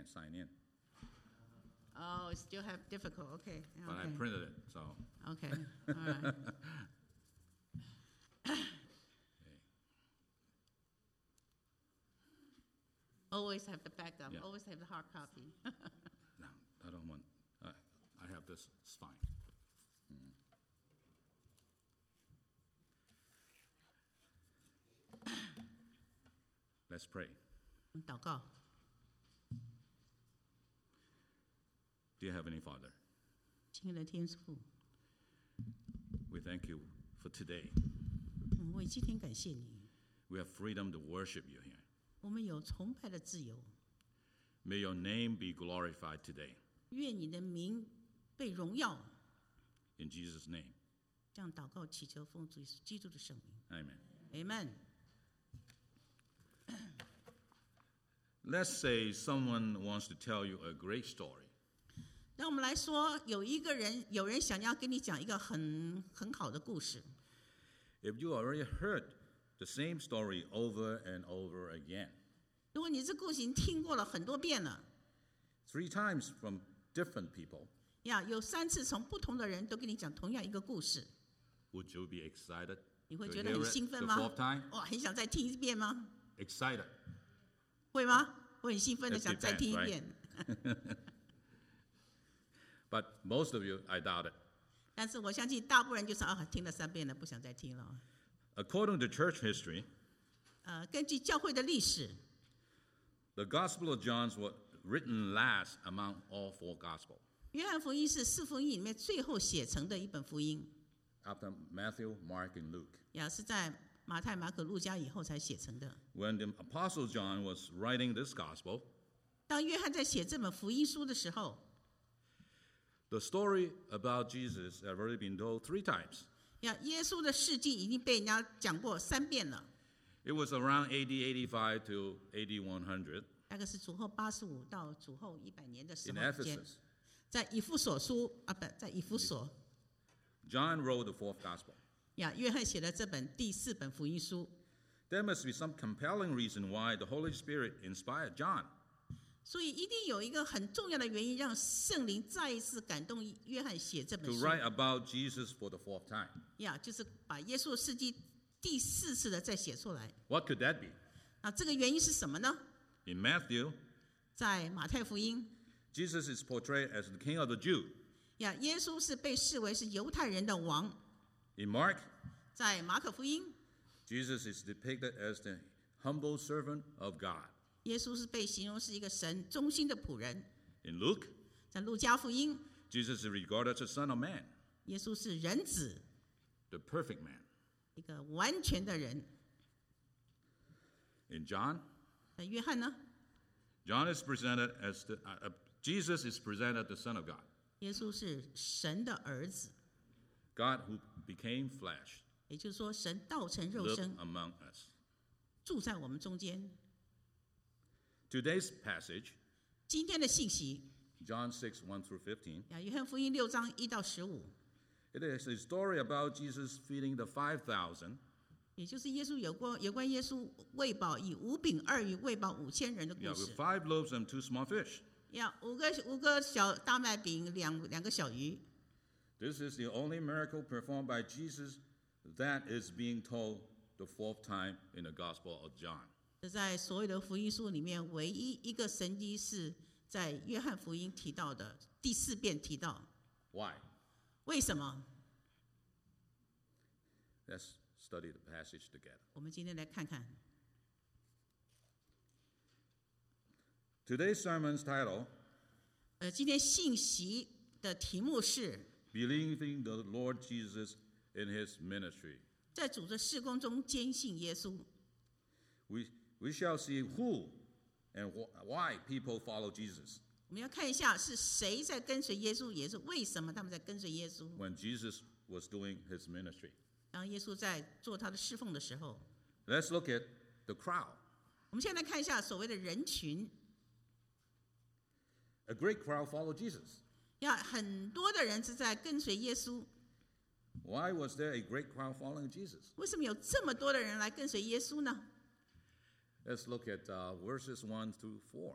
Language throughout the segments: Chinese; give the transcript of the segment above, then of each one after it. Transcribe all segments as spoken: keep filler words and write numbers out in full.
sign in. Oh, still have difficult. Okay. But okay. I printed it, so. Okay. All right. Okay. Always have the backup. Yeah. Always have the hard copy. No, I don't want. I, I have this. It's fine. Mm. Let's pray. 祷告， Dear Heavenly Father, 亲爱的天父， we thank you for today. 嗯为今天感谢你， We have freedom to worship you here. 我们有崇拜的自由。 May your name be glorified today. 愿你的名被荣耀。 In Jesus' name, 这样祷告祈求奉主耶稣基督的圣名 amen. ，Amen。 Let's say someone wants to tell you a great story. 那我们来说，有一个人，有人想要跟你讲一个很很好的故事。 If you already heard the same story over and over again, 如果你这故事已经听过了很多遍了， three times from different people, 呀，有三次从不同的人都跟你讲同样一个故事， would you be excited 你会 to 觉得 hear 很 it 兴奋 the 吗？ fourth time? 哇，很想再听一遍吗？ Excited. 会吗？会很兴奋的 It 想再听一 depends, 遍。 But most of you, I doubt it. 但是我相信大部分人就是啊，听了三遍了，不想再听了。 According to church history, 呃，根据教会的历史， the Gospel of John was written last among all four Gospels, 约翰福音是四福音里面最后写成的一本福音， after Matthew, Mark, and Luke. 呀，是在马太、马可、路加以后才写成的。 When the Apostle John was writing this Gospel, 当约翰在写这本福音书的时候， the story about Jesus had already been told three times. 呀，耶稣的事迹已经被人家讲过三遍了， It was around A D eighty-five to A D one hundred 大概是主后八十五到主后一百年的时 in 候之间， Ephesus. 在以弗所书啊，不在以弗所， John wrote the fourth Gospel. 呀，约翰写了这本第四本福音书。 There must be some compelling reason why the Holy Spirit inspired John. 所以一定有一个很重要的原因，让圣灵再一次感动约翰写这本 to 书。 write about Jesus for the fourth time. 呀，就是把耶稣的事迹第四次的再写出来。 What could that be? 那这个原因是什么呢？ In Matthew, 在马太福音， Jesus is portrayed as the King of the Jews. 呀，耶稣是被视为是犹太人的王。 In Mark, 在马可福音， Jesus is depicted as the humble servant of God. 耶稣是被形容是一个神忠心的仆人。 In Luke, 在路加福音， Jesus is regarded as the Son of Man, 耶稣是人子， the perfect man. 一个完全的人。 In John, 在约翰呢， John is presented as the uh, uh, Jesus is presented the Son of God, 耶稣是神的儿子， God who became flesh, 也就是说，神道成肉 lived 身， among us. 住在我们中间。 Today's passage, 今天的信息， John six, one through fifteen, 呀，约翰福音六章一到十五， it is a story about Jesus feeding the five thousand 也就是耶稣有关有关耶稣喂饱以五饼二鱼喂饱五千人的 yeah, 故 with 事。 five loaves and two small fish. 呀，五个五个小大麦饼，两两个小鱼。 This is the only miracle performed by Jesus that is being told the fourth time in the Gospel of John. 这在所有的福音书里面，唯一一个神迹是在约翰福音提到的第四遍提到。 Why? 为什么？ Let's study the passage together. 我们今天来看看 Today's sermon's title, 呃，今天信息的题目是 Believing the Lord Jesus in His Ministry. 在主的事工中坚信耶稣。 We, we shall see who and wh- why people follow Jesus 我们要看一下是谁在跟随耶稣，也是为什么他们在跟随耶稣。 when Jesus was doing His ministry. 当耶稣在做他的侍奉的时候， Let's look at the crowd. 我们现在来看一下所谓的人群。 A great crowd followed Jesus. 要很多的人是在跟随耶稣。 Why was there a great crowd following Jesus? 为什么有这么多的人来跟随耶稣呢？ Let's look at uh, verses one through four.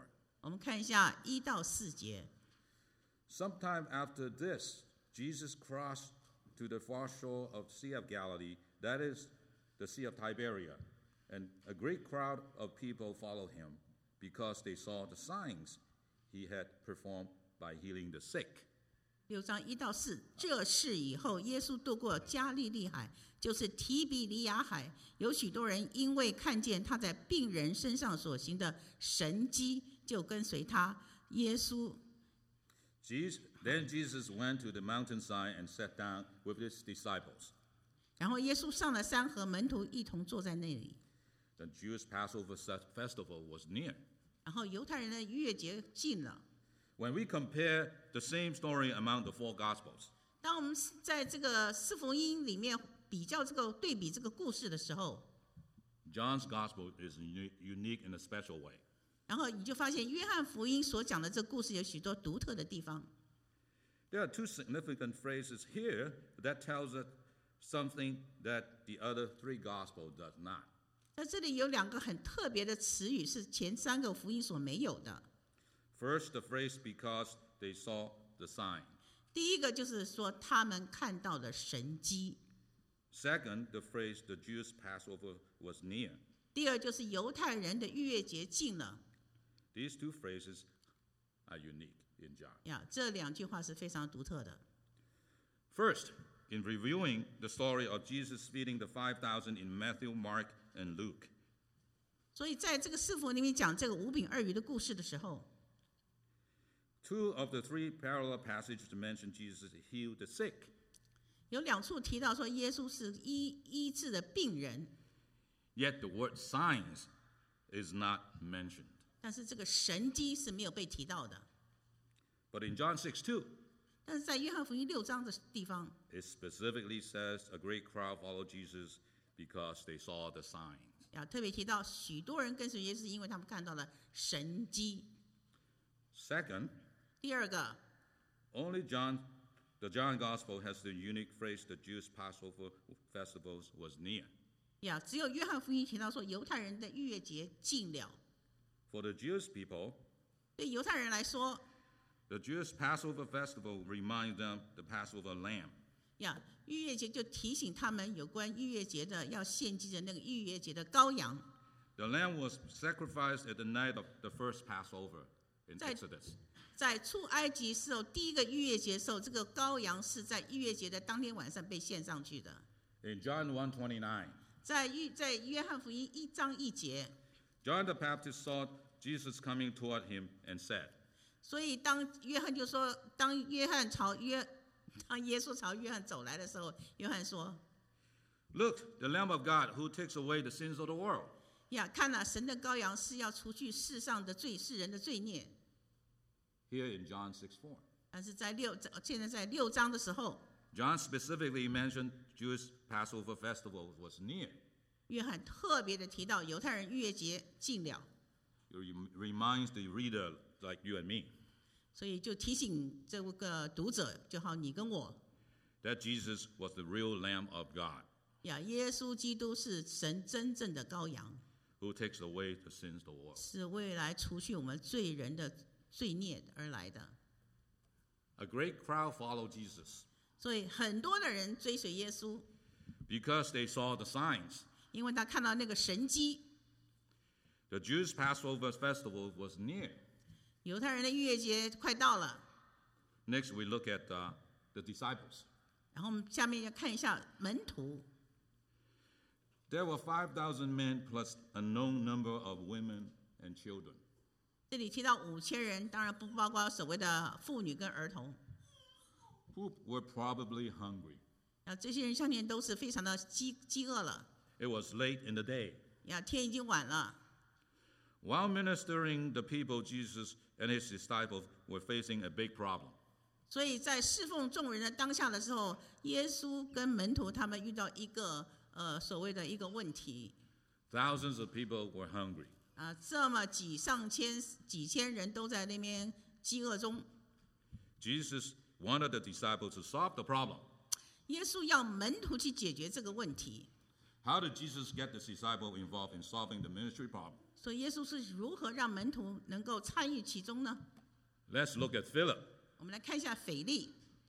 我们看一下一到四节。 Sometime after this, Jesus crossed to the far shore of the Sea of Galilee, that is, the Sea of Tiberia, and a great crowd of people followed him because they saw the signs he had performed by healing the sick. 六章一到四，这事以后，耶稣渡过加利利海，就是提比利亚海，有许多人因为看见他在病人身上所行的神迹，就跟随他。耶稣 Jesus, then Jesus went to the mountainside and sat down with his disciples. 然后耶稣上了山，和门徒一同坐在那里。 The Jewish Passover festival was near. 然后犹太人的逾越节近了。 When we compare the same story among the four Gospels, 当我们在这个四福音里面比较这个对比这个故事的时候， John's Gospel is unique in a special way. 然后你就发现约翰福音所讲的这个故事有许多独特的地方。 There are two significant phrases here that tells us something that the other three Gospels does not. 在这里有两个很特别的词语，是前三个福音所没有的。 First, the phrase because they saw the sign. 第一个就是说他们看到了神迹。 Second, the phrase the Jewish Passover was near. 第二就是犹太人的逾越节近了。 These two phrases are unique in John. 呀，这两句话是非常独特的。 First, in reviewing the story of Jesus feeding the five thousand in Matthew, Mark, and Luke, 所以在这个四福里面讲这个五饼二鱼的故事的时候， two of the three parallel passages mention Jesus healed the sick. 有两处提到说耶稣是医医治的病人， Yet the word signs is not mentioned. 但是这个神迹是没有被提到的。 But in John six two, 但是在约翰福音六章的地方， it specifically says a great crowd followed Jesus because they saw the signs. 呀，特别提到许多人跟随耶稣，因为他们看到了神迹。 Second, 第二个， only John, the John Gospel has the unique phrase the Jewish Passover festivals was near. 呀，只有约翰福音提到说犹太人的逾越节近了。 For the Jewish people, 对犹太人来说， the Jewish Passover festival reminds them the Passover lamb. 呀，逾越节就提醒他们有关逾越节的要献祭的那个逾越节的羔羊。 The lamb was sacrificed at the night of the first Passover in 在 Exodus. 在出埃及时候，第一个逾越节时候，这个羔羊是在逾越节的当天晚上被献上去的。 In John one twenty-nine, 在约在约翰福音一章一节， John the Baptist saw Jesus coming toward him and said, 所以当约翰就说，当约翰朝约，当耶稣朝约翰走来的时候，约翰说 Look, the Lamb of God who takes away the sins of the world. 呀，看了、神的羔羊是要除去世上的罪，世人的罪孽。 Here in John six four. 但是在六现在在六章的时候， John specifically mentioned Jewish Passover festival was near. 约翰特别的提到犹太人逾越节近了， It reminds the reader like you and me 所以就提醒这个读者，就好你跟我 that Jesus was the real Lamb of God 呀，耶稣基督是神真正的羔羊， who takes away the sins of the world. 是为来除去我们罪人的罪孽而来的。 A great crowd followed Jesus 所以很多的人追随耶稣， because they saw the signs. 因为他看到那个神迹。 The Jewish Passover festival was near. 犹太人的逾越节快到了， Next, we look at uh, the disciples. 然后我们下面要看一下门徒。 There were five thousand men plus a known number of women and children. 这里提到五千人，当然不包括所谓的妇女跟儿童。 Who were probably hungry. 啊，这些人相信都是非常的饥饥饿了。 It was late in the day. 呀，天已经晚了。 While ministering the people, Jesus and his disciples were facing a big problem. 所以在侍奉众人的当下的时候，耶稣跟门徒他们遇到一个呃所谓的一个问题。 Thousands of people were hungry. 啊，这么几上千几千人都在那边饥饿中。 Jesus wanted the disciples to solve the problem. 耶稣要门徒去解决这个问题。 How did Jesus get the disciples involved in solving the ministry problem? 所以耶稣是如何让门徒能够参与其中呢？ Let's look at Philip. 我们来看一下腓力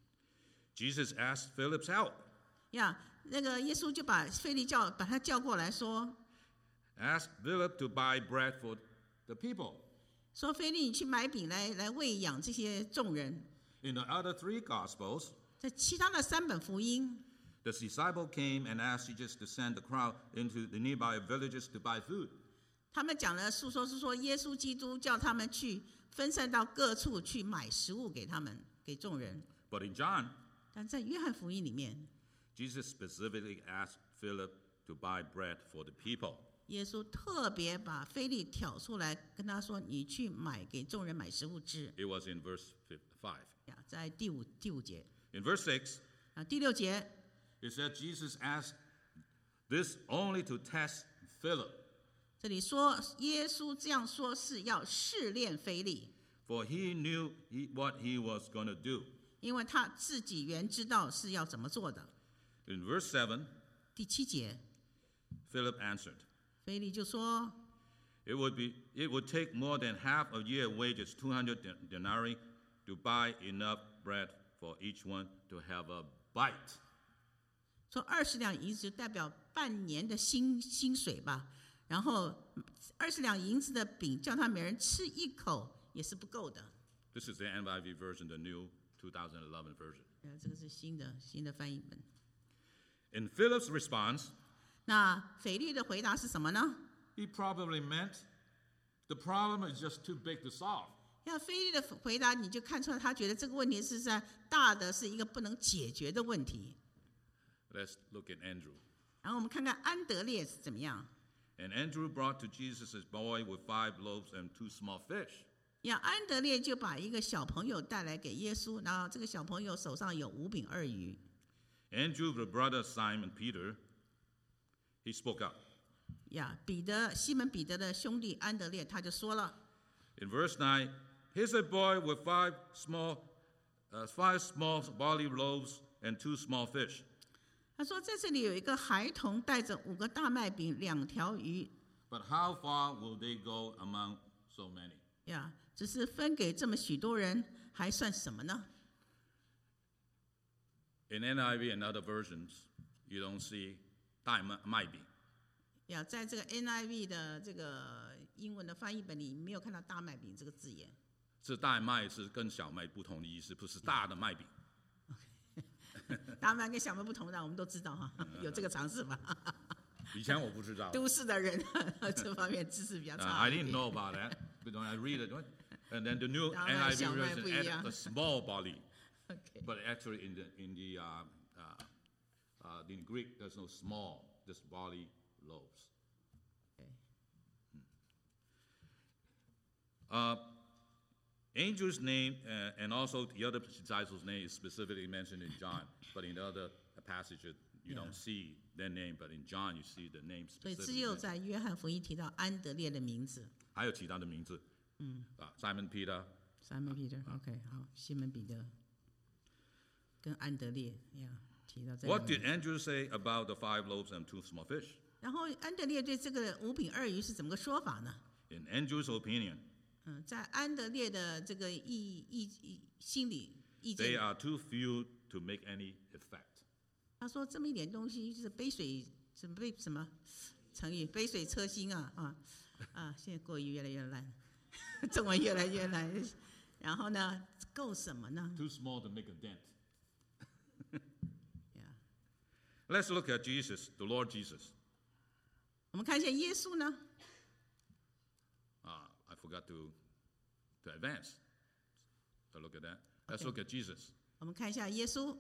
Jesus asked Philip's help. 呀，那个耶稣就把腓力叫把他叫过来说， Ask Philip to buy bread for the people. 说腓力，你去买饼来来喂养这些众人。 In the other three Gospels, 在其他的三本福音， the disciple came and asked Jesus to send the crowd into the nearby villages to buy food. 他们讲的诉说是说，耶稣基督叫他们去分散到各处去买食物给他们，给众人。 But in John, 但在约翰福音里面， Jesus specifically asked Philip to buy bread for the people. 耶稣特别把腓力挑出来，跟他说：“你去买给众人买食物吃。 It was in verse five. ” 呀，在第五第五节 In verse six, 啊，第六节 it said Jesus asked this only to test Philip, 这里说，耶稣这样说是要试炼腓力， for he knew he, what he was going to do. 因为他自己原知道是要怎么做的。 In verse seven, 第七节， Philip answered, 腓力就说 It would be it would take more than half a year wages, two hundred denarii, to buy enough bread for each one to have a bite.：“ 说二十两银子就代表半年的薪薪水吧，然后二十两银子的饼叫他每人吃一口也是不够的。” This is the N I V version, the new twenty eleven version. 呃，这个是新的新的翻译本。 In Philip's response, 那腓力的回答是什么呢？ he probably meant the problem is just too big to solve. 要腓力的回答，你就看出来他觉得这个问题是在大的，是一个不能解决的问题。 Let's look at Andrew. 然后我们看看安德烈是怎么样。 And Andrew brought to Jesus his boy with five loaves and two small fish. 呀，安德烈就把一个小朋友带来给耶稣，然后这个小朋友手上有五饼二鱼。 Andrew, the brother of Simon Peter, he spoke up. 呀，彼得西门彼得的兄弟安德烈他就说了， In verse nine, here's a boy with five small, uh, five small barley loaves and two small fish. 他说在这里有一个孩童带着五个大麦饼、两条鱼。 But how far will they go among so many? 呀，只是分给这么许多人，还算什么呢？ In N I V and other versions, you don't see 大麦饼。 呀，在这个 N I V 的这个英文的翻译本里，没有看到大麦饼这个字眼。 是大麦是跟小麦不同的意思，不是大的麦饼。 大麦跟小麦不同的，我们都知道哈，有这个常识吧？ 以前我不知道。 都市的人这方面知识比较 Uh, 差。 I didn't know about that, but when I read it, and then the new 大麦 N I V 小麦 version 不一 added 样。 the small barley, OK， but actually in the in the uh, uh, uh, in Greek there's no small, just barley loaves. Uh, Angel's name uh, and also the other disciples' name is specifically mentioned in John, but in the other passages you Yeah. don't see their name, but in John you see the name 所以只 specifically. 有在约翰福音提到安德烈的名字。 还有其他的名字，嗯，啊 ，Simon Peter, Simon Peter，OK，、好，西门彼得跟安德烈呀提到这 What 里 did Andrew say about the five loaves and two small fish? 然后安德烈对这个五饼二鱼是怎么个说法呢？ In Andrew's opinion, 嗯，在安德烈的这个意意意心理意 they 见， are too few to make any effect. 他说这么一点东西就是杯水什么杯什么成语杯水车薪啊啊啊！现在国语越来越烂，中文越来越烂，然后呢，够什么呢 Too small to make a dent. ？Yeah. Let's look at Jesus, the Lord Jesus. 我们看一下耶稣呢， Uh, I forgot to to advance. So look at that. Let's Okay. look at Jesus. 我们看一下耶稣。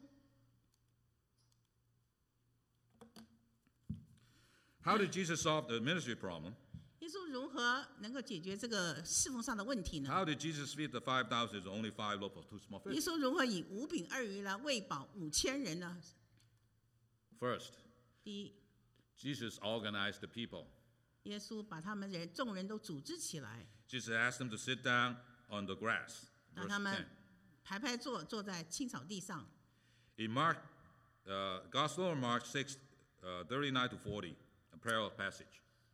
How did Jesus solve the ministry problem? 耶稣如何能够解决这个侍奉上的问题呢？ How did Jesus feed the five thousand? There's only five loaves of two small 耶 fish. 稣如何以五饼二鱼来喂饱五千人呢？ First, 第一， Jesus organized the people. 耶稣把他们人众人都组织起来， Jesus asked them to sit down on the grass. 让 Verse 他 ten. 们排排坐，坐在青草地上。 In Mark, uh, Gospel of Mark six, uh, thirty-nine to forty, a parallel passage.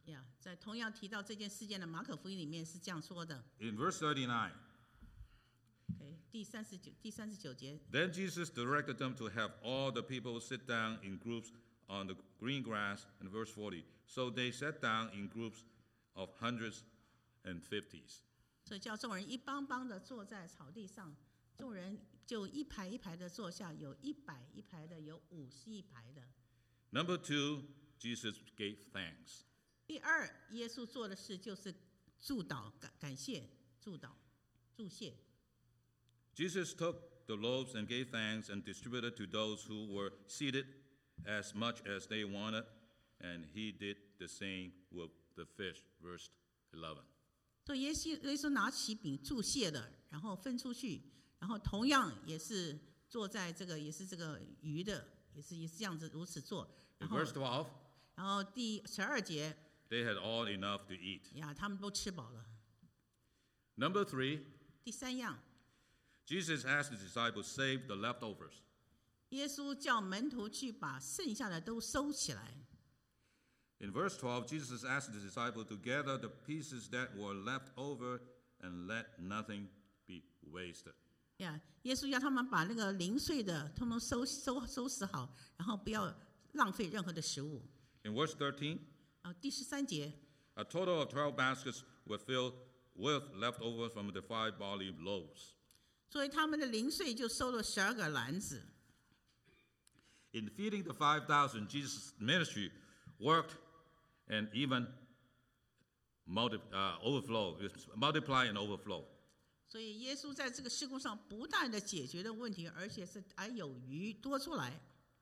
呀，在同样提到这件事件的马可福音里面是这样说的。 In verse thirty-nine, OK， 第三十九第三十九节。 then Jesus directed them to have all the people sit down in groups on the green grass. In verse forty, so they sat down in groups of hundreds and fifties. 所以叫众人一帮帮的坐在草地上，众人就一排一排的坐下，有一百一排的，有五十一排的。 Number two, Jesus gave thanks. 第二，耶稣做的事就是祝祷、感感谢、祝祷、祝谢。 Jesus took the loaves and gave thanks and distributed to those who were seated as much as they wanted, and he did the same with the fish. Verse eleven. 所以耶稣耶稣拿起饼祝谢了，然后分出去，然后同样也是坐在这个也是这个鱼的，也是也是这样子如此做。 In 然后 verse twelve, 然后第十二节 they had all enough to eat. 呀，他们都吃饱了。 Number three, 第三样， Jesus asked the disciples to save the leftovers. 耶稣叫门徒去把剩下的都收起来。 In verse twelve, Jesus asked the disciples to gather the pieces that were left over and let nothing be wasted. 呀，耶稣要他们把那个零碎的通通收收收拾好，然后不要浪费任何的食物。 In verse thirteen, 啊，第十三节， a total of twelve baskets were filled with leftovers from the five barley loaves. 所以他们的零碎就收了十二个篮子。 In feeding the five thousand, Jesus' ministry worked and even multi, uh, overflow, multiply and overflow. 所以耶稣在这个事工上不但的解决了问题，而且是还有余多出来。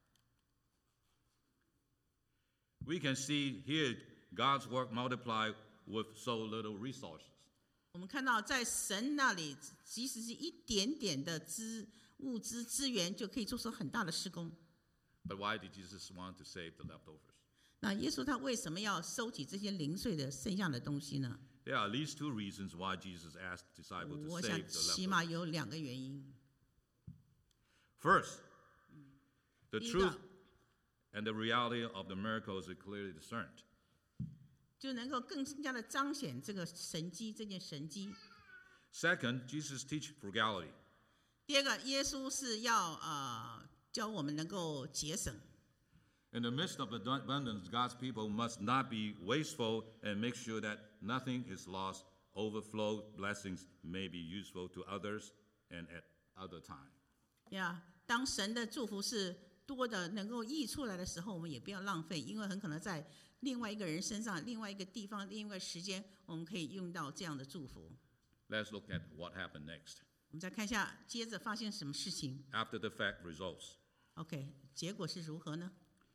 We can see here God's work multiplied with so little resources. 我们看到在神那里，即使是一点点的资物资资源，就可以做出很大的事工。 But why did Jesus want to save the leftovers? 那耶稣他为什么要收集这些零碎的剩下的东西呢？ There are at least two reasons why Jesus asked the disciples to 我想 save the 起 leftovers. 码有两个原因。 First, the 第一个 truth and the reality of the miracles are clearly discerned. 就能够更加的彰显这个神迹，这件神迹。 Second, Jesus teach frugality. 第二个，耶稣是要呃教我们能够节省。 In the midst of abundance, God's people must not be wasteful and make sure that nothing is lost. Overflow blessings may be useful to others and at other time. 呀，当神的祝福是多的，能够溢出来的时候，我们也不要浪费，因为很可能在另外一个人身上、另外一个地方、另外一个时间，我们可以用到这样的祝福。 Let's look at what happened next. 我们再看一下，接着发生什么事情 After the fact results. ？OK， 结果是如何呢？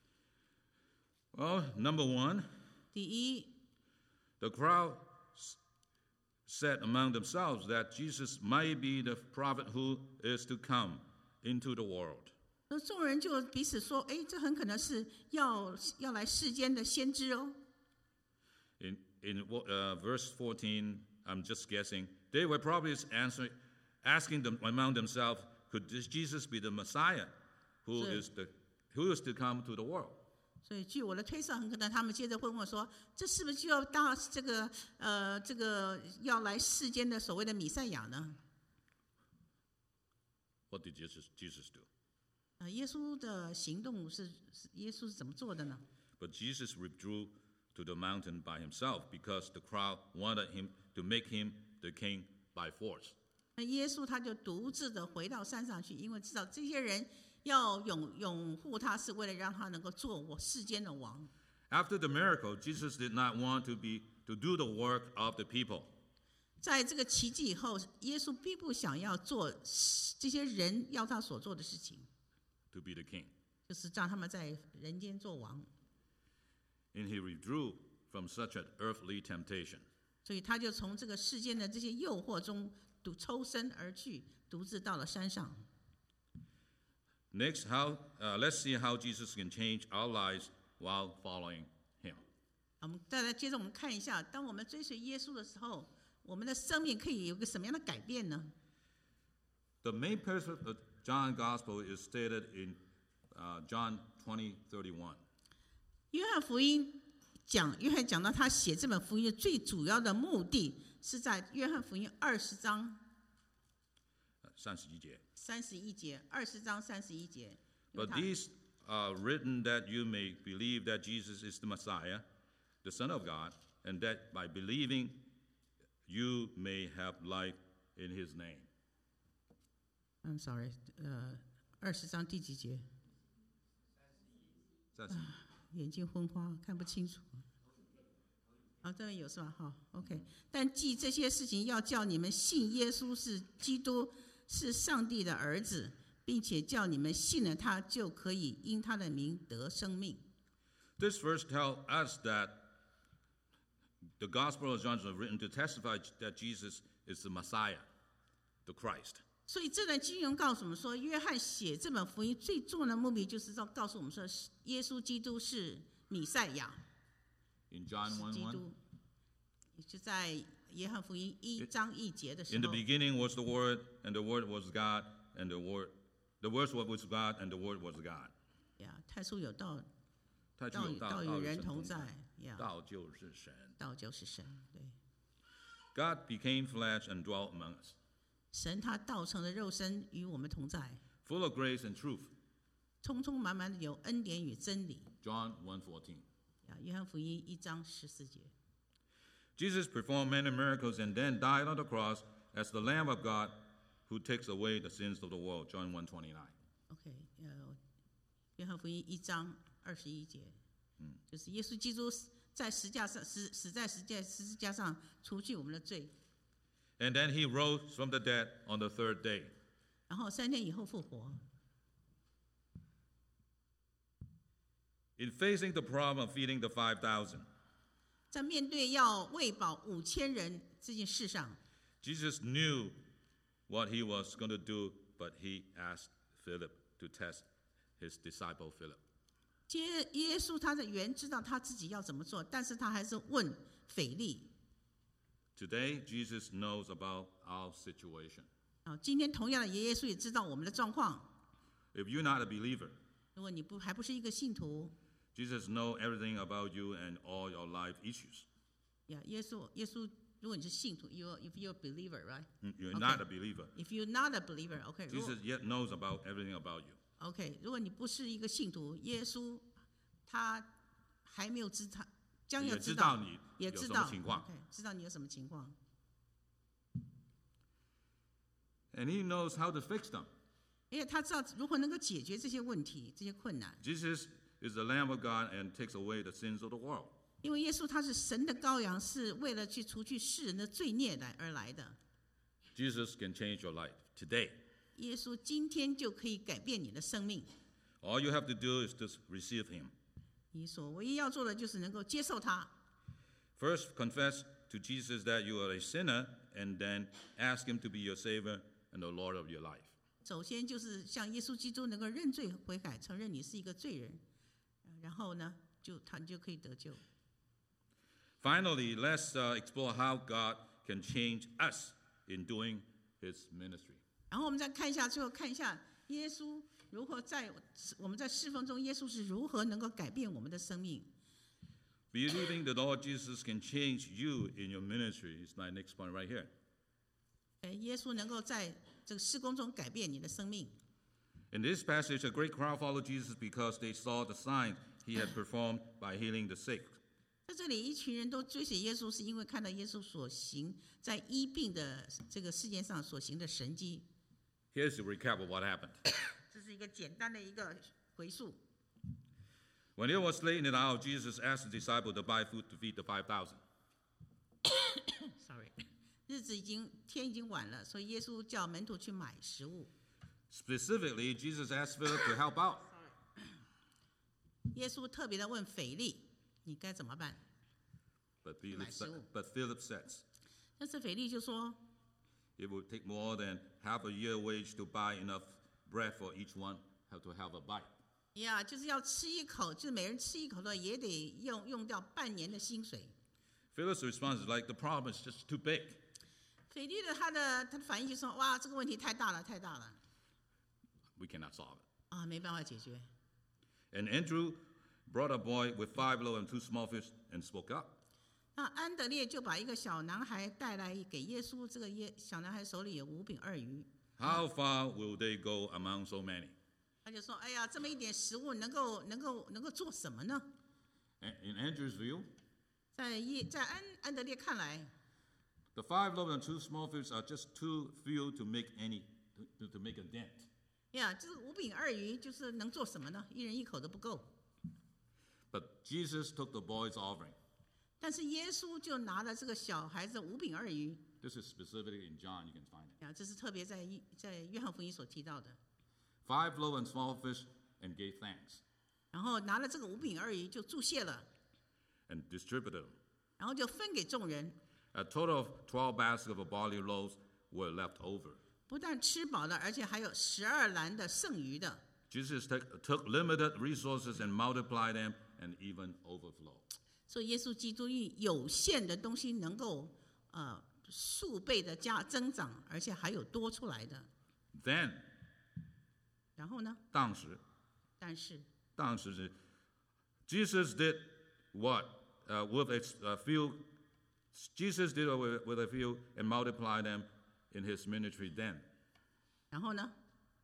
Well, number one, 第一， the crowd said among themselves that Jesus might be the prophet who is to come into the world. 那众人就彼此说：“哎，这很可能是要要来世间的先知哦。” In, in uh, verse fourteen, I'm just guessing, they were probably answering, asking them among themselves, could this Jesus be the Messiah who is, the, who is to come to the world? 所以据我的推测，很可能他们接着会问说：“这是不是就要当这个呃这个要来世间的所谓的弥赛亚呢？” What did Jesus, Jesus do? 呃，耶稣的行动是是耶稣是怎么做的呢？ But Jesus withdrew to the mountain by himself because the crowd wanted him to make him the king by force. 那耶稣他就独自的回到山上去，因为知道这些人要拥拥护他，是为了让他能够做我世间的王。 After the miracle, Jesus did not want to be to do the work of the people. 在这个奇迹以后，耶稣并不想要做这些人要他所做的事情， To be the king. 就是让他们在人间做王。 And he withdrew from such an earthly temptation. 所以他就从这个世间的这些诱惑中独抽身而去，独自到了山上。 Next, how uh, let's see how Jesus can change our lives while following him. 我们再来接着我们看一下，当我们追随耶稣的时候，我们的生命可以有个什么样的改变呢？ The main purpose of John's Gospel is stated in uh, John twenty thirty-one. 约翰福音讲约翰讲到他写这本福音最主要的目的是在约翰福音二十章三十一节。 三十一节，二十章三十一节。 But these are written that you may believe that Jesus is the Messiah, the Son of God, and that by believing you may have life in his name. I'm sorry， 呃，二十章第几节？ 三十一。 眼睛昏花，看不清楚。啊，这边有是吧？好 ，OK。但记这些事情，要叫你们信耶稣是基督，是上帝的儿子，并且叫你们信了他，就可以因他的名得生命。 This verse tells us that the Gospel of John is written to testify that Jesus is the Messiah, the Christ. 所以这段经文告诉我们说，约翰写这本福音最重要的目的，就是要告诉我们说，耶稣基督是弥赛亚。 In John one 基 one, 督，就在约翰福音一章一节的时 in the 候。 beginning was the Word, and the Word was God, and the Word, the Word was God, and the Word was God. 呀，太初有道， 太初道与有道，道道与人与神同同在在， 呀， 道就是神。 道就是神。对， God became flesh and dwelt among us, 神他道成了肉身，与我们同在， full of grace and truth. 充充满满的有恩典与真理。 John one fourteen. 呀，约翰福音一章十四节。 Jesus performed many miracles and then died on the cross as the Lamb of God who takes away the sins of the world. John one twenty-nine. OK， 呃，约翰福音一章二十一节，嗯，就是耶稣基督在十架上死死在十架十字架上，除去我们的罪， And then he rose from the dead on the third day. 然后三天以后复活。 In facing the problem of feeding the five thousand, 在面对要喂饱五千人这件事上， Jesus knew what he was going to do, but he asked Philip to test his disciple Philip. 耶耶稣他的原知道他自己要怎么做，但是他还是问腓利。 Today, Jesus knows about our situation. 啊，今天同样的，耶稣也知道我们的状况。 If you're not a believer, 如果你不还不是一个信徒， Jesus knows everything about you and all your life issues. 呀，耶稣耶稣，如果你是信徒 ，you if you're a believer, right? You're Okay. not a believer. If you're not a believer, OK， 如果 Jesus yet knows about everything about you. OK， 如果你不是一个信徒，耶稣他还没有知他将要也知道， 道你有也知道什么情况。 OK， 知道你有什么情况， And he knows how to fix them. 因为他知道如何能够解决这些问题、这些困难。 Jesus is the Lamb of God and takes away the sins of the world. 因为耶稣他是神的羔羊，是为了去除去世人的罪孽来而来的。 Jesus can change your life today. 耶稣今天就可以改变你的生命。 All you have to do is to receive him. 你所唯一要做的就是能够接受他。 First, confess to Jesus that you are a sinner, and then ask him to be your Savior and the Lord of your life. 首先就是向耶稣基督能够认罪悔改，承认你是一个罪人，然后呢，就他你就可以得救。 Finally, let's uh, explore how God can change us in doing his ministry. 然后我们再看一下，最后看一下耶稣如何在我们在侍奉中，耶稣是如何能够改变我们的生命。 Believing the Lord Jesus can change you in your ministry is my next point right here. 哎，耶稣能够在这个事工中改变你的生命。 In this passage, a great crowd followed Jesus because they saw the signs he had performed by healing the sick. 在这里，一群人都追随耶稣，是因为看到耶稣所行在医病的这个事件上所行的神迹。 Here's a recap of what happened. 这是一个简单的一个回溯。 When it was late in the hour, Jesus asked the disciples to buy food to feed the five thousand. Sorry， 日子已经天已经晚了，所以耶稣叫门徒去买食物。 Specifically, Jesus asked Philip to help out. 耶稣特别的问腓利：“你该怎么办 But Philip, 买食 sa- 物。 but Philip says,？” 但是腓利就说 it would take more than half a year wage to buy enough bread for each one have to have a bite.：“ 呀，就是要吃一口，就是每人吃一口的，也得用用掉半年的薪水。” Philip's response is like, the problem is just too big. 腓利的他的他的反应就说：“哇，这个问题太大了，太大了 We cannot solve it. 啊，没办法解决。” And Andrew brought a boy with five loaves and two small fish and spoke up. 那安德烈就把一个小男孩带来给耶稣，这个耶小男孩手里有五饼二鱼。 How far will they go among so many? 他就说：“哎呀，这么一点食物能够能够能够做什么呢？” In Andrew's view, 在耶在安安德烈看来， the five loaves and two small fish are just too few to make any to, to make a dent. 呀，这五饼二鱼就是能做什么呢？一人一口都不够。 But Jesus took the boy's offering. 但是耶稣就拿了这个小孩子的五饼二鱼。 This is specifically in John, you can find it. 呀，这是特别在在约翰福音所提到的。 Five loaves and small fish and gave thanks 然后拿了这个五饼二鱼就祝谢了， and distributed them. 然后就分给众人。 A total of twelve baskets of barley loaves were left over. 不但吃饱了，而且还有十二篮的剩余的。 Jesus took, took limited resources and multiplied them and even overflow. 所以耶稣基督用有限的东西能够呃数倍的加增长，而且还有多出来的。 Then, 然后呢？ 当时， 但是当时是 Jesus did what uh, with a few. Jesus did with, with a few and multiplied them in his ministry then. 然后呢？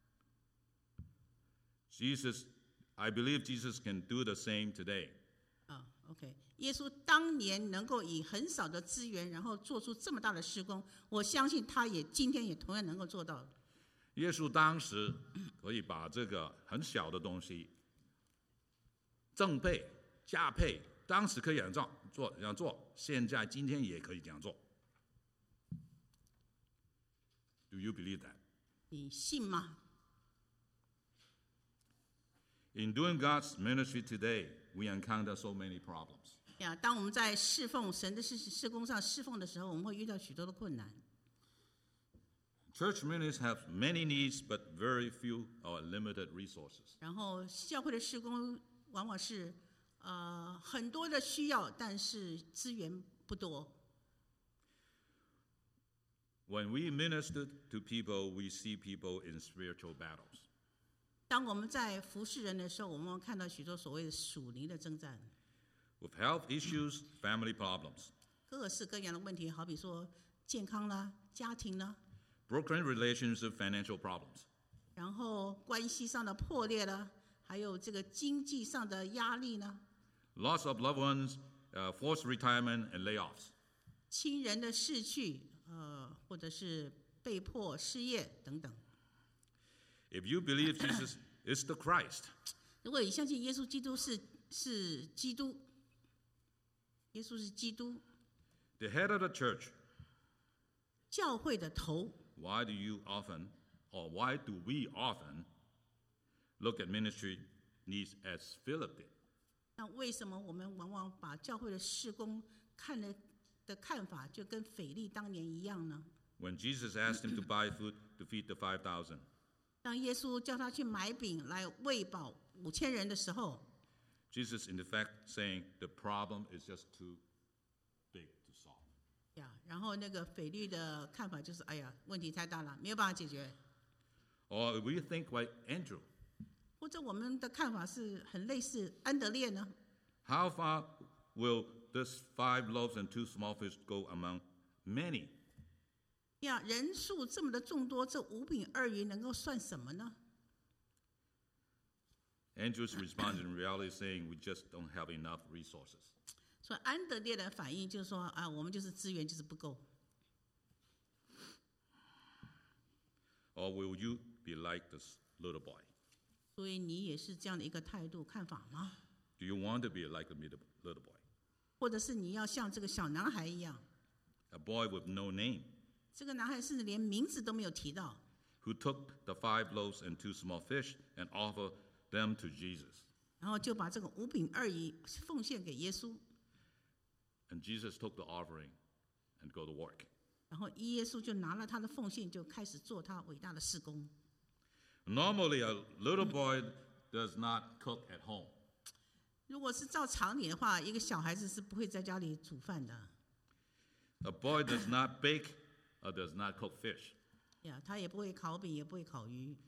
Jesus, I believe Jesus can do the same today. 啊、哦、，OK， 耶稣当年能够以很少的资源，然后做出这么大的事工，我相信他也今天也同样能够做到。 耶稣当时可以把这个很小的东西正倍、加倍，当时可以这样做，这样做，现在今天也可以这样做。Do you believe that? 你信吗？ In doing God's ministry today, we encounter so many problems. 呀，当我们在侍奉神的事事工上侍奉的时候，我们会遇到许多的困难。 Church ministries have many needs, but very few or limited resources. 然后教会的事工往往是呃很多的需要，但是资源不多。 When we minister to people, we see people in spiritual battles. 当我们在服侍人的时候，我们会看到许多所谓的属灵的征战， With health issues, family problems, 各式各样的问题，好比说健康啦、家庭啦， broken relationships, financial problems. 然后关系上的破裂啦，还有这个经济上的压力呢， Loss of loved ones, uh, forced retirement, and layoffs. 亲人的逝去，呃，或者是被迫失业等等。 If you believe Jesus is the Christ, 如果你相信耶稣基督是是基督，耶稣是基督， the head of the church, 教会的头， why do you often, or why do we often, look at ministry needs as Philip did? 那为什么我们往往把教会的事工看的的看法就跟腓力当年一样呢？ When Jesus asked him to buy food to feed the five thousand, 当耶稣叫他去买饼来喂饱五千人的时候， Jesus in effect saying the problem is just too big to solve. 呀，然后那个腓力的看法就是，哎呀，问题太大了，没有办法解决。 Or if we think like Andrew, 或者我们的看法是很类似安德烈呢？ how far will this five loaves and two small fish go among many? 呀，人数这么的众多，这五饼二鱼能够算什么呢？ Andrew's response in reality is saying we just don't have enough resources. 所以安德烈的反应就是说啊，我们就是资源就是不够。 Or will you be like this little boy? 所以你也是这样的一个态度看法吗？ Do you want to be like a little boy? 或者是你要像这个小男孩一样， A boy with no name, 这个男孩甚至连名字都没有提到， who took the five loaves and two small fish and offered them to Jesus. 然后就把这个五饼二鱼奉献给耶稣， And Jesus took the offering and go to work. 然后耶稣就拿了他的奉献，就开始做他伟大的事工。 Normally, a little boy does not cook at home. 如果是照常理的话，一个小孩子是不会在家里煮饭的。 A boy does not bake or does not cook fish. 呀，他也不会烤饼，也不会烤鱼。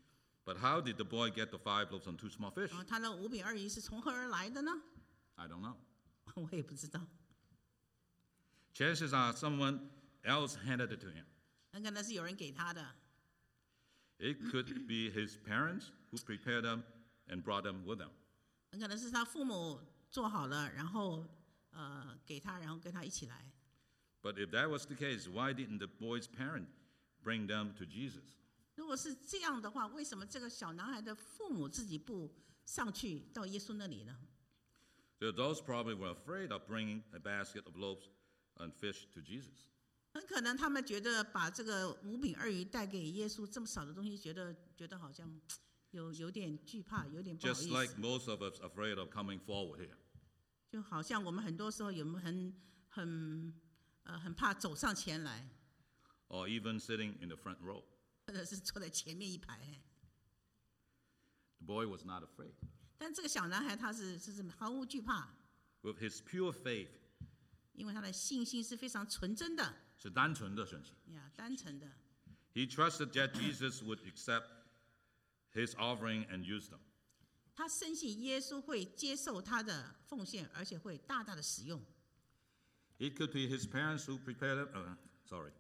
But how did the boy get the five loaves and two small fish? 然后他的五饼二鱼是从何而来的呢？ I don't know. 我也不知道， Chances are someone else handed it to him. 很可能是有人给他的， It could be his parents who prepared them and brought them with them. 很可能是他父母做好了，然后呃给他，然后跟他一起来。 But if that was the case, why didn't the boy's parent bring them to Jesus? 如果是这样的话，为什么这个小男孩的父母自己不上去到耶稣那里呢？ So those probably were afraid of bringing a basket of loaves and fish to Jesus. 很可能他们觉得把这个五饼二鱼带给耶稣这么少的东西，觉得觉得好像有有点惧怕，有点不好 Just 意 like 思， most of us afraid of coming forward here. 就好像我们很多时候有没有很很呃很怕走上前来， Or even sitting in the front row. 或者是坐在前面一排。 The boy was not afraid. 但这个小男孩他是是毫无惧怕， With his pure faith, 因为他的信心是非常纯真的是单纯的信心。 呀，单纯的。 He trusted that Jesus would accept his offering and use them. 他深信耶稣会接受他的奉献，而且会大大的使用。 It could be his parents who prepared it. Uh, sorry.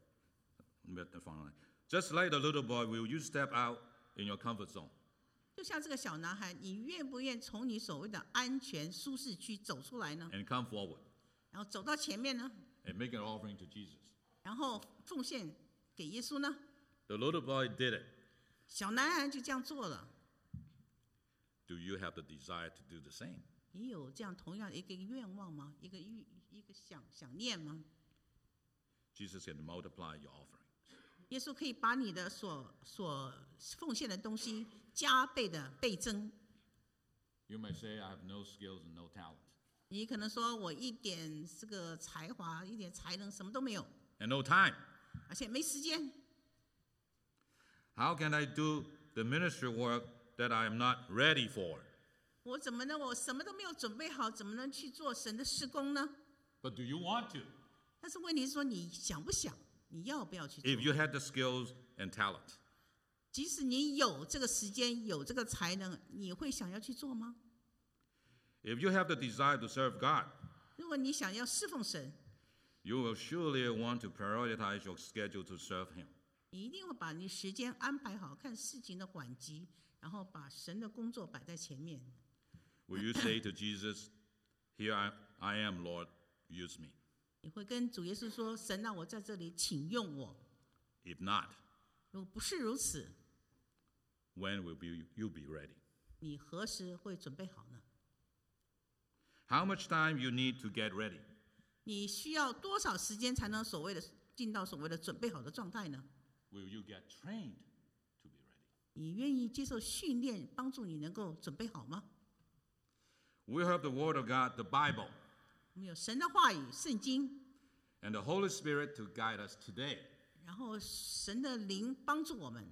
Just like the little boy, will you step out in your comfort zone? 就像这个小男孩，你愿不愿从你所谓的安全舒适区走出来呢？ And come forward 然后走到前面呢？ and make an offering to Jesus. 然后奉献给耶稣呢？ The little boy did it. 小男孩就这样做了。 Do you have the desire to do the same? 你有这样同样的一个愿望吗？一个欲一个想想念吗？ Jesus can multiply your offering. 耶稣可以把你的所所奉献的东西加倍的倍增。 You may say, I have no skills and no talent. 你可能说我一点这个才华、一点才能什么都没有， And no time. 而且没时间。 How can I do the ministry work that I am not ready for? 我怎么能我什么都没有准备好，怎么能去做神的事工呢？ But do you want to? 但是问题是说，你想不想？你要不要去做？ If you had the skills and talent, 即使你有这个时间，有这个才能，你会想要去做吗？ if you have the desire to serve God, 如果你想要侍奉神， you will surely want to prioritize your schedule to serve Him. 你一定会把你时间安排好，看事情的缓急，然后把神的工作摆在前面。 Will you say to Jesus, Here I, I am, Lord, use me? 你会跟主耶稣说：“神啊，我在这里，请用我。 If not, ” 如果不是如此， when will be, you be ready? 你何时会准备好呢？ How much time you need to get ready? 你需要多少时间才能所谓的进到所谓的准备好的状态呢？ Will you get trained to be ready? 你愿意接受训练，帮助你能够准备好吗？ We have the Word of God, the Bible, 我们有神的话语、圣经， and the Holy Spirit to guide us today. 然后神的灵帮助我们。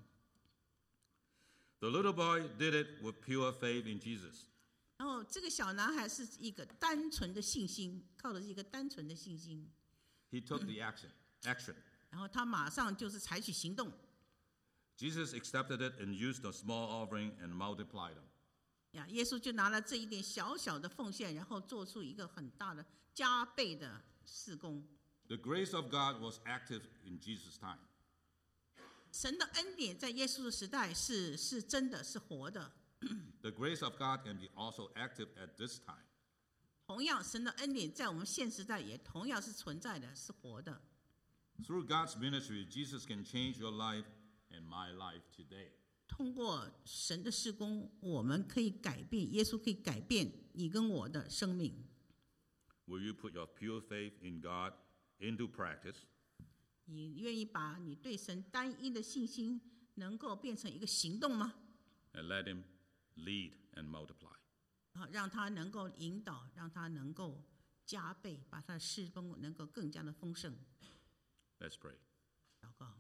The little boy did it with pure faith in Jesus. 然后这个小男孩是一个单纯的信心，靠的是一个单纯的信心。 He took the action. Action. 然后他马上就是采取行动。 Jesus accepted it and used a small offering and multiplied them. 呀，耶稣就拿了这一点小小的奉献，然后做出一个很大的加倍的事工。 The grace of God was active in Jesus' time. 神的恩典在耶稣的时代是是真的，是活的。 The grace of God can be also active at this time. 同样，神的恩典在我们现时代也同样是存在的，是活的。 Through God's ministry, Jesus can change your life and my life today. 通过神的事工，我们可以改变，耶稣可以改变你跟我的生命。 Will you put your pure faith in God into practice? 你愿意把你对神单一的信心能够变成一个行动吗？ And let Him lead and multiply. 啊，让他能够引导，让他能够加倍，把他的事工能够更加的丰盛。 Let's pray. 祷告，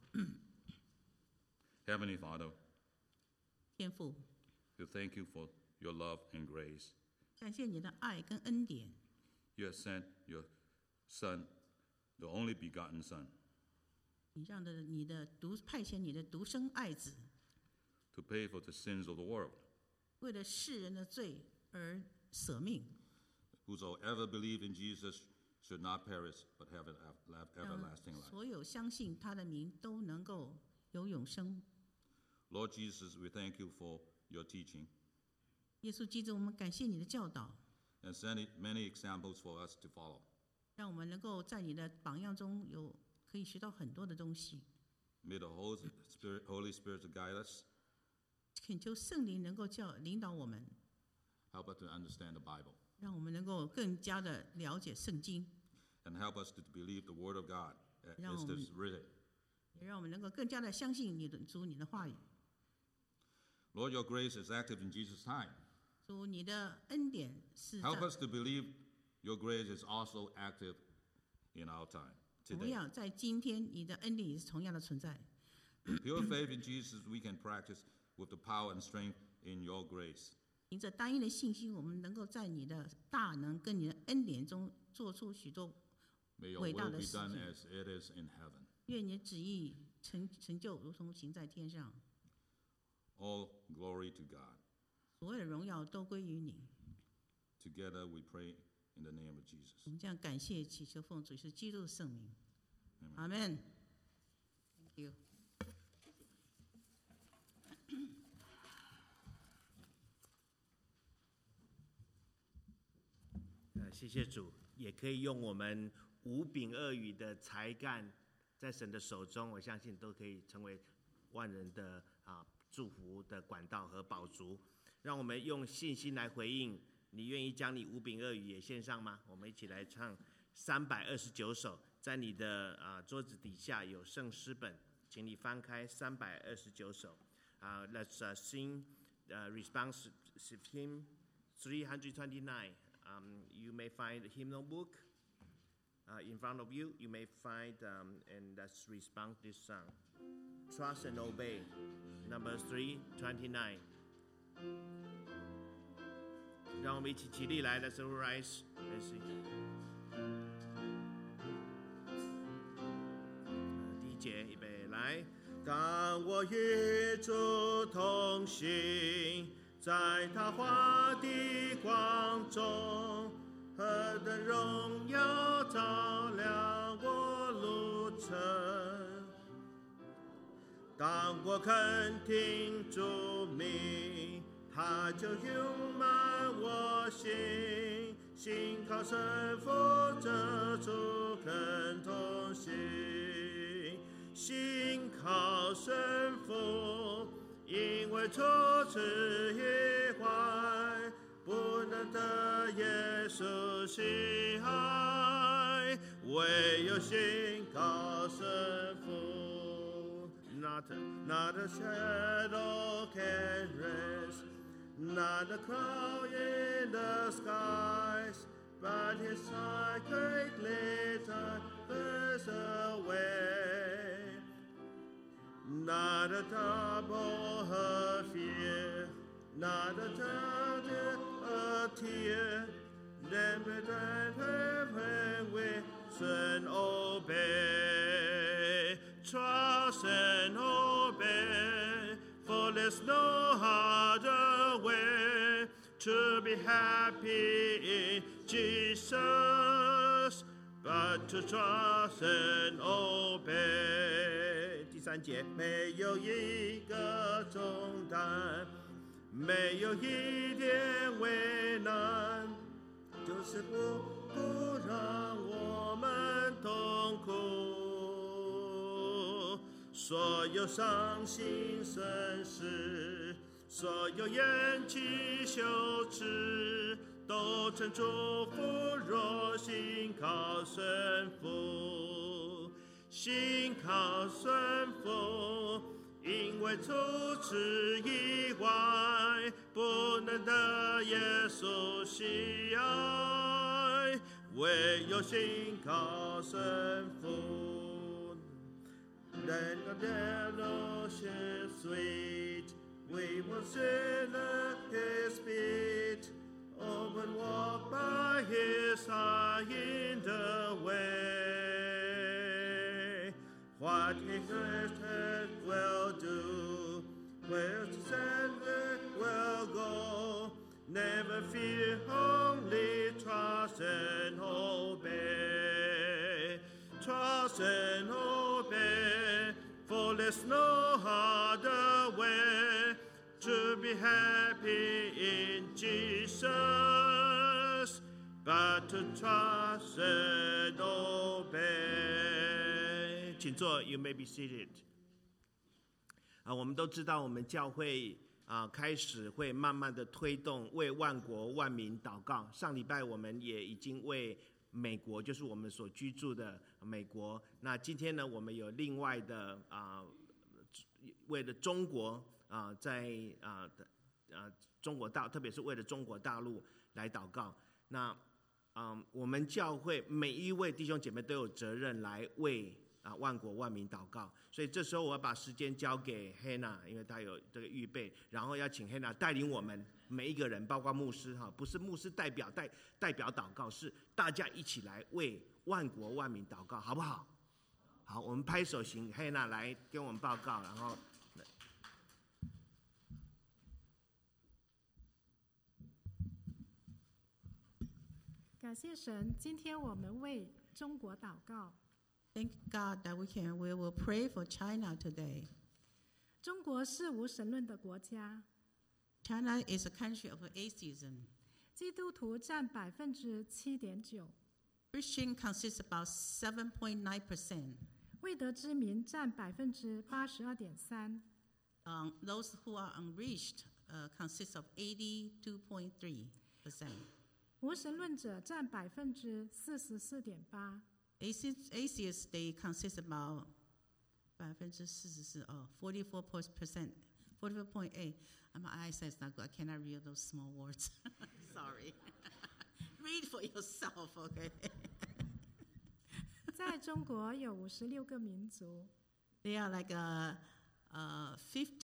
Heavenly Father, 天父， we thank you for your love and grace. 感谢你的爱跟恩典。 You have sent your Son, the only begotten Son, 你让的你的独派遣你的独生爱子， to pay for the sins of the world. 为了世人的罪而舍命。 Whosoever believe in Jesus should not perish, but have an everlasting life. 所有相信他的名都能够有永生。 Lord Jesus, we thank you for your teaching. 耶稣基督，我们感谢你的教导。 And send many examples for us to follow. 让我们能够在你的榜样中有可以学到很多的东西。 May the Holy Spirit, Holy Spirit guide us. 恳求圣灵能够教领导我们。 Help us to understand the Bible. 让我们能够更加的了解圣经。 And help us to believe the Word of God as it is written. 也让我们能够更加的相信你的主你的话语。 Lord, your grace is active in Jesus' time. 主，你的恩典是 Help us to believe your grace is also active in our time 同 today. 样在今天，你的恩典也是同样的存在。 Pure faith in Jesus we can practice with the power and strength in your grace. 凭着单一的信心，我们能够在你的大能跟你的恩典中做出许多 May your 伟大 will 的 be 事 done 情。 as it is in heaven. 愿你的旨意成成就，如同行在天上。 All glory to God. 所有的荣耀都归于你。 Together we pray in the name of Jesus. 我们这样感谢祈求奉主耶稣基督的圣名。阿门。Thank you。 呃，谢谢主，也可以用我们五饼二鱼的才干，在神的手中，我相信都可以成为万人的啊祝福的管道和宝足。让我们用信心来回应。你愿意将你五饼二鱼也献上吗？我们一起来唱三百二十九首，在你的啊桌子底下有圣诗本，请你翻开三百二十九首。啊、uh, ，Let's、uh, sing uh, responsive hymn three hundred twenty-nine. Um, you may find a hymnal book uh, in front of you. You may find um, and let's respond this song. Trust and obey. Number three twenty-nine. 让我们一起起立来 ，Let's all rise. Let's sing. 第一节，预备来。当我与主同行，在他华的光中，何等荣耀照亮我路程。当我肯听主名，他就充满我心，心靠神父这主肯同行，心靠神父，因为除此以外，不能得耶稣喜爱，唯有心靠神父。Not, not a shadow can rest, not a cloud in the skies, but his sight greatly turns away. Not a trouble or fear, not a doubt, a tear, then behind heaven we should obey. Trust and obey, for there's no other way to be happy in Jesus, but to trust and obey. 第三节，没有一个重担，没有一点为难，就是不不让我们痛苦。所有伤心生死，所有厌弃羞耻，都成祝福。若心靠神父，心靠神父，因为除此以外，不能得耶稣喜爱，唯有心靠神父。Then the fellowship sweet, we will sit at his feet, open walk by his side in the way. What he first will do, will to and obey, for there's no other way to be happy in Jesus, but to trust and obey. 请坐 ，You may be seated. 啊，我们都知道，我们教会啊开始会慢慢的推动为万国万民祷告。上礼拜我们也已经为美国，就是我们所居住的美国。那今天呢，我们有另外的啊，为了中国啊，在啊啊中国大，特别是为了中国大陆来祷告。那啊，我们教会每一位弟兄姐妹都有责任来为啊万国万民祷告。所以这时候我要把时间交给 Hannah， 因为她有这个预备，然后要请 Hannah 带领我们每一个人，包括牧师哈，不是牧师代表代代表祷告，是大家一起来为万国万民祷告，好不好？好，我们拍手请 Hannah 来跟我们报告，然后。 感谢神，今天我们为中国祷告。 Thank God that we can, we will pray for China today. 中国是无神论的国家， China is a country of atheism. 基督徒占百分之七点九， Christian consists about seven point nine percent. 未得之民占百分之八十二点三， Um, those who are unreached uh, consist of eighty-two point three percent. 无神论者占百分之四十四点八， Atheists, they consist about 百分之四十四, oh, forty-four percent, forty-four point eight. My eyesight is not good. I cannot read those small words. Sorry. Read for yourself, okay? 在中国有五十六个民族， They are like a, uh, fifty